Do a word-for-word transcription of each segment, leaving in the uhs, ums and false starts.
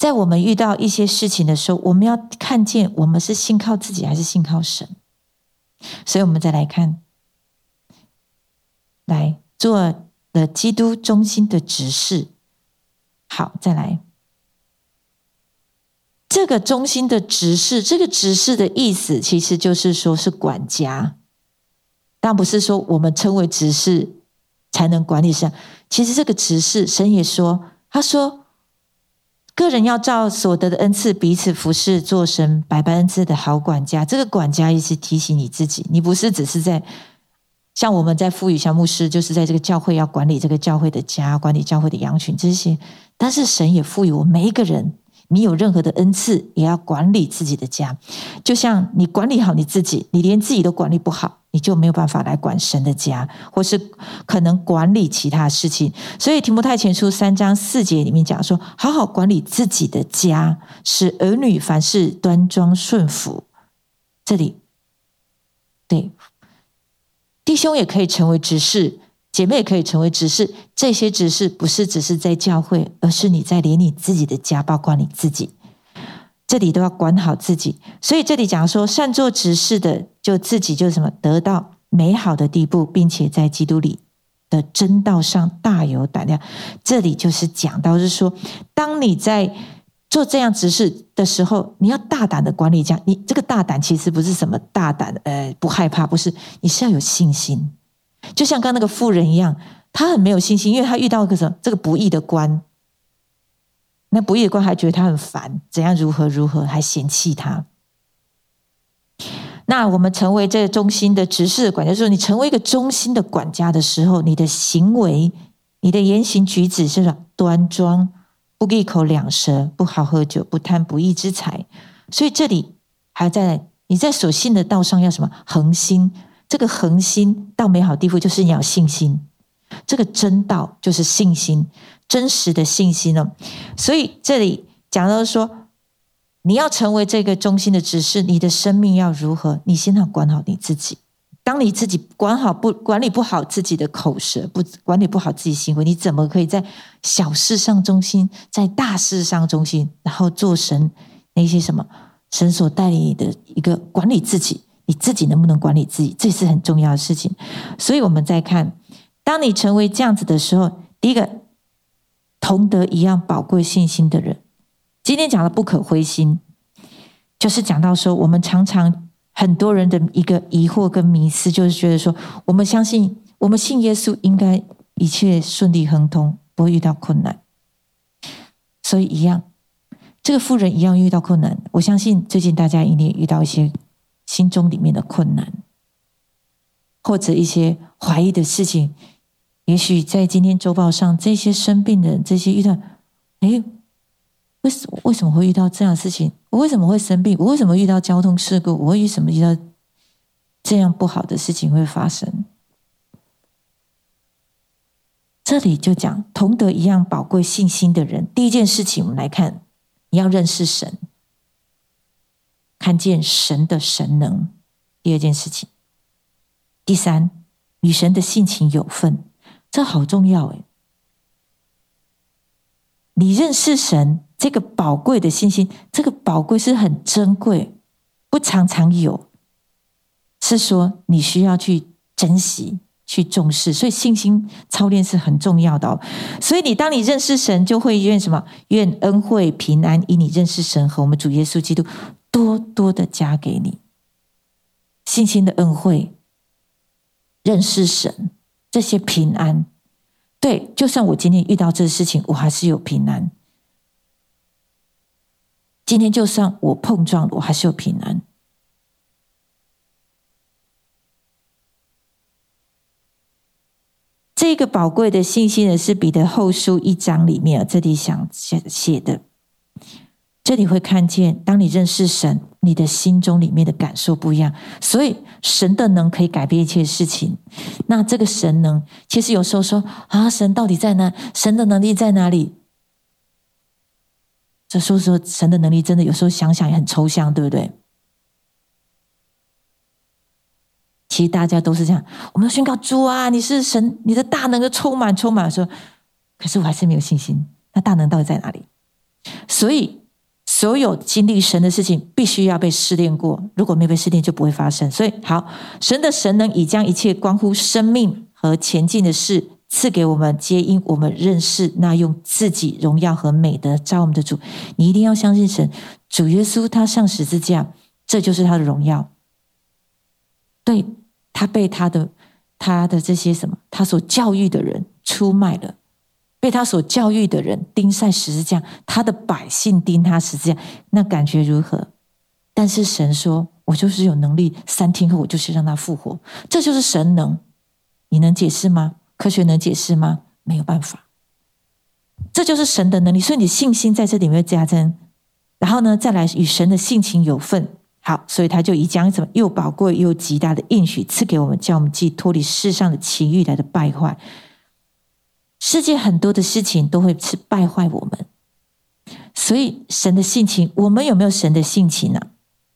在我们遇到一些事情的时候，我们要看见我们是信靠自己还是信靠神。所以我们再来看，来做了基督中心的执事。好，再来，这个中心的执事，这个执事的意思其实就是说是管家，但不是说我们称为执事才能管理神。其实这个执事，神也说，他说个人要照所得的恩赐彼此服侍，做神百般恩赐的好管家。这个管家也是提醒你自己，你不是只是在像我们在赋予小牧师，就是在这个教会要管理这个教会的家，管理教会的羊群这些，但是神也赋予我每一个人，你有任何的恩赐也要管理自己的家。就像你管理好你自己，你连自己都管理不好，你就没有办法来管神的家，或是可能管理其他事情。所以提摩太前书三章四节里面讲说，好好管理自己的家，使儿女凡事端庄顺服。这里对弟兄也可以成为执事，姐妹也可以成为执事。这些执事不是只是在教会，而是你在连你自己的家，包括你自己，这里都要管好自己。所以这里讲说，善做执事的，就自己就什么得到美好的地步，并且在基督里的真道上大有胆量。这里就是讲到是说，当你在做这样执事的时候，你要大胆的管理家。你这个大胆其实不是什么大胆呃不害怕，不是，你是要有信心。就像刚刚那个妇人一样，她很没有信心，因为她遇到一个什么这个不义的官，那不义的官还觉得她很烦，怎样如何如何，还嫌弃她。那我们成为这个中心的执事的管家，就是说你成为一个中心的管家的时候，你的行为、你的言行举止是端庄，不一口两舌，不好喝酒，不贪不义之财。所以这里还在你在所信的道上要什么恒心。这个恒心到美好地步，就是你要信心。这个真道就是信心，真实的信心呢。所以这里讲到说，你要成为这个中心的执事，你的生命要如何？你先要管好你自己。当你自己管好不管理不好自己的口舌，不管理不好自己行为，你怎么可以在小事上忠心，在大事上忠心，然后做神那些什么神所带领你的一个管理自己？你自己能不能管理自己，这是很重要的事情。所以我们再看，当你成为这样子的时候，第一个，同得一样宝贵信心的人。今天讲的不可灰心，就是讲到说，我们常常很多人的一个疑惑跟迷思，就是觉得说，我们相信我们信耶稣应该一切顺利亨通，不会遇到困难。所以一样，这个妇人一样遇到困难。我相信最近大家一定遇到一些心中里面的困难，或者一些怀疑的事情。也许在今天周报上，这些生病的人，这些遇到，诶，为什么为什么会遇到这样的事情？我为什么会生病？我为什么遇到交通事故？我为什么遇到这样不好的事情会发生？这里就讲同得一样宝贵信心的人，第一件事情我们来看，你要认识神，看见神的神能。第二件事情，第三，与神的性情有份，这好重要诶。你认识神这个宝贵的信心，这个宝贵是很珍贵，不常常有，是说你需要去珍惜去重视，所以信心操练是很重要的哦。所以你当你认识神，就会愿什么？愿恩惠平安以你认识神和我们主耶稣基督多多的加给你。信心的恩惠，认识神，这些平安。对，就算我今天遇到这事情，我还是有平安。今天就算我碰撞，我还是有平安。这个宝贵的信息呢，是彼得后书一章里面这里想写的。这里会看见，当你认识神，你的心中里面的感受不一样。所以神的能可以改变一切事情。那这个神能，其实有时候说啊，神到底在哪？神的能力在哪里？这说说神的能力，真的有时候想想也很抽象，对不对？其实大家都是这样，我们要宣告主啊，你是神，你的大能够充满充满。说，可是我还是没有信心。那大能到底在哪里？ 所以所有经历神的事情必须要被试炼过，如果没有被试炼就不会发生。所以好，神的神能已将一切关乎生命和前进的事赐给我们，皆因我们认识那用自己荣耀和美德召我们的主。你一定要相信神，主耶稣他上十字架，这就是他的荣耀。对，他被他的他的这些什么他所教育的人出卖了，被他所教育的人钉在十字架，他的百姓钉他十字架，那感觉如何？但是神说，我就是有能力，三天后我就是让他复活，这就是神能。你能解释吗？科学能解释吗？没有办法。这就是神的能力，所以你信心在这里面加增，然后呢，再来与神的性情有份。好，所以他就以将什么又宝贵又极大的应许赐给我们，叫我们既脱离世上的情欲来的败坏。世界很多的事情都会是败坏我们，所以神的性情，我们有没有神的性情呢、啊？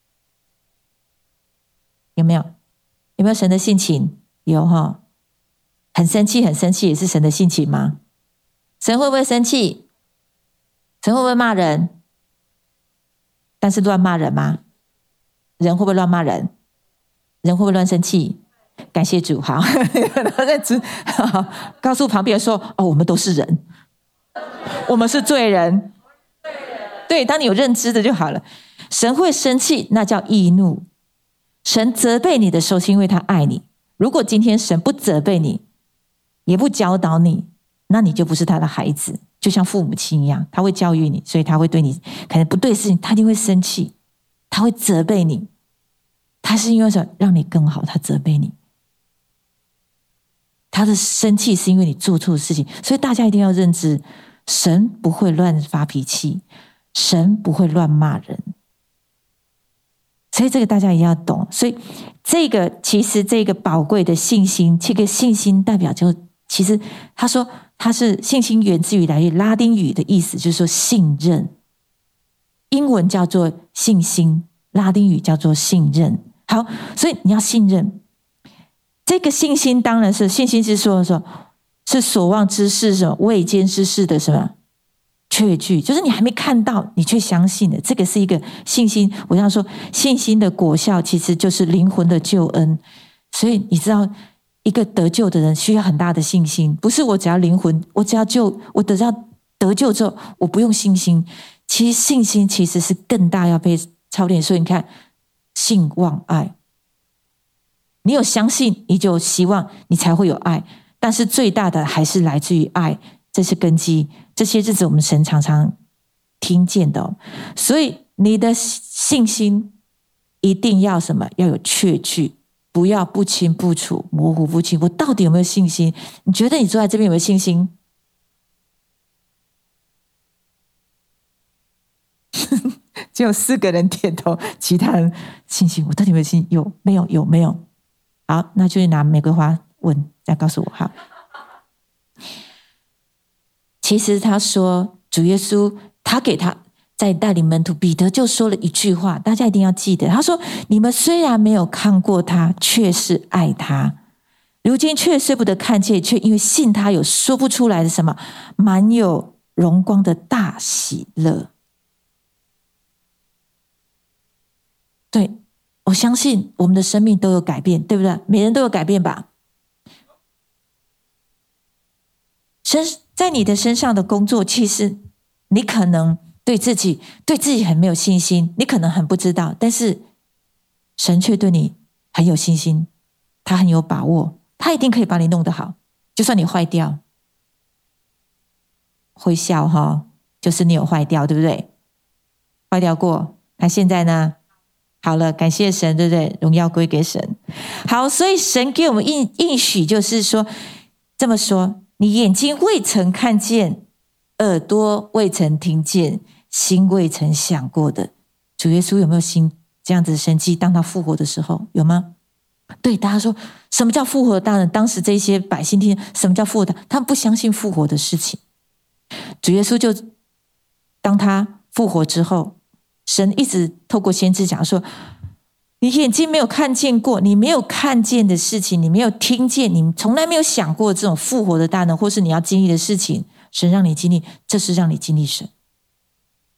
有没有？有没有神的性情？有哈，很生气，很生气也是神的性情吗？神会不会生气？神会不会骂人？但是乱骂人吗？人会不会乱骂人？人会不会乱生气？感谢主，好，认知，好，告诉旁边说：“哦，我们都是人，我们是罪人。”对，当你有认知的就好了。神会生气，那叫易怒。神责备你的时候，是因为他爱你。如果今天神不责备你，也不教导你，那你就不是他的孩子。就像父母亲一样，他会教育你，所以他会对你可能不对的事情，他一定会生气，他会责备你。他是因为什么？让你更好，他责备你。他的生气是因为你做错事情，所以大家一定要认知，神不会乱发脾气，神不会乱骂人。所以这个大家也要懂。所以这个其实这个宝贵的信心，这个信心代表就其实他说他是信心源自于来自拉丁语的意思，就是说信任。英文叫做信心，拉丁语叫做信任。好，所以你要信任。这个信心当然是信心是说说是所望之事，什么未见之事的什么确据，就是你还没看到你却相信的，这个是一个信心。我想说信心的果效其实就是灵魂的救恩。所以你知道一个得救的人需要很大的信心，不是我只要灵魂，我只要救，我得到得救之后我不用信心。其实信心其实是更大要被操练。所以你看信望爱，你有相信你就有希望，你才会有爱，但是最大的还是来自于爱，这是根基。这些日子我们神常常听见的、哦、所以你的信心一定要什么？要有确据，不要不清不楚，模糊不清。我到底有没有信心？你觉得你坐在这边有没有信心？只有四个人点头，其他人信心，我到底有没有信心？有没有？有没有？好，那就拿玫瑰花问，再告诉我。好，其实他说主耶稣他给他在带领门徒，彼得就说了一句话，大家一定要记得。他说：“你们虽然没有看过他，却是爱他；如今却虽不得看见，却因为信他，有说不出来的什么满有荣光的大喜乐。”对，我相信我们的生命都有改变，对不对？每人都有改变吧。身在你的身上的工作，其实你可能对自己对自己很没有信心，你可能很不知道，但是神却对你很有信心，他很有把握，他一定可以把你弄得好。就算你坏掉，会笑哈，就是你有坏掉，对不对？坏掉过，那现在呢？好了，感谢神，对不对？荣耀归给神。好，所以神给我们应应许，就是说这么说：你眼睛未曾看见，耳朵未曾听见，心未曾想过的。主耶稣有没有心这样子的神迹？当他复活的时候，有吗？对，大家说什么叫复活？当然，当时这些百姓听什么叫复活的，他们不相信复活的事情。主耶稣就当他复活之后，神一直透过先知讲说，你眼睛没有看见过，你没有看见的事情，你没有听见，你从来没有想过这种复活的大能，或是你要经历的事情，神让你经历，这是让你经历神。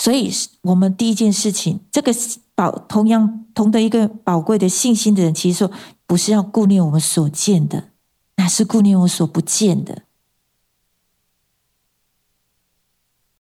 所以我们第一件事情，这个宝同样同的一个宝贵的信心的人，其实说不是要顾念我们所见的，乃是顾念我所不见的。